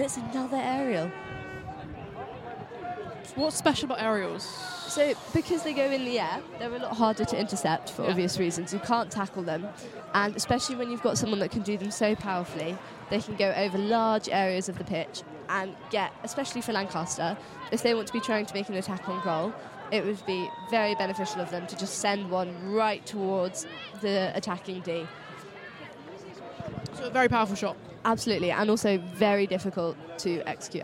it's another aerial. What's special about aerials? So because they go in the air, they're a lot harder to intercept for obvious reasons. You can't tackle them. And especially when you've got someone that can do them so powerfully, they can go over large areas of the pitch and get, especially for Lancaster, if they want to be trying to make an attack on goal, it would be very beneficial of them to just send one right towards the attacking D. So a very powerful shot. Absolutely, and also very difficult to execute.